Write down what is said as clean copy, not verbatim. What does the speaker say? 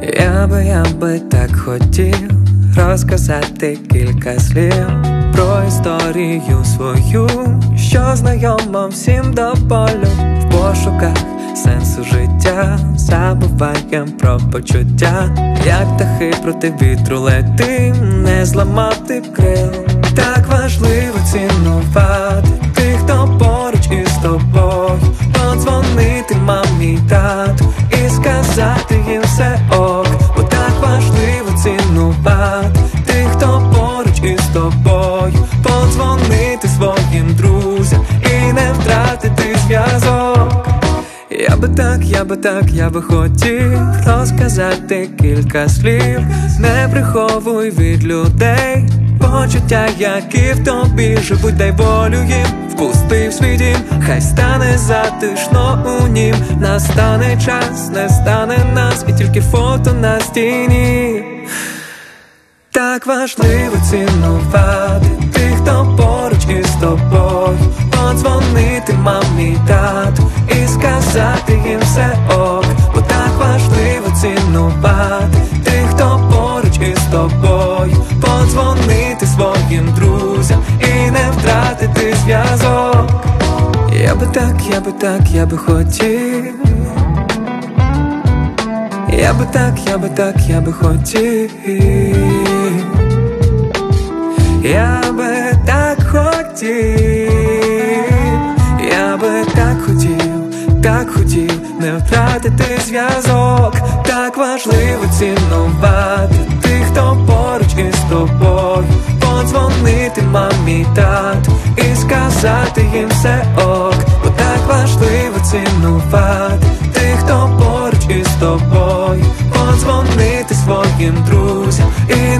Я би так хотів розказати кілька слів про історію свою, що знайома всім до болю. В пошуках сенсу життя забуваєм про почуття, як птахи проти вітру летим, не зламати б крил. Так важливо цінувати тих, хто поруч із тобою, подзвонити мамі, тату і сказати їм все ок. Бо так важливо цінувати тих, хто поруч із тобою, подзвонити своїм друзям і не втратити зв'язок. Я би хотів розказати кілька слів. Не приховуй від людей почуття, які в тобі живуть, дай волю їм. Впусти в свій дім, хай стане затишно у нім. Настане час, не стане нас, і тільки фото на стіні. Так важливо цінувати тих, хто поруч із тобою, подзвонити мамі, тату і сказати їм все ок. Бо так важливо цінувати тих, хто поруч із тобою, подзвонити своїм друзям і не втратити зв'язок. Я би хотів. Я би хотів. Я би так хотів не втратити зв'язок. Так важливо цінувати тих, хто поруч із тобою, подзвонити мамі, тату і сказати їм все ок. Бо так важливо цінувати тих, хто поруч із тобою, подзвонити своїм друзям і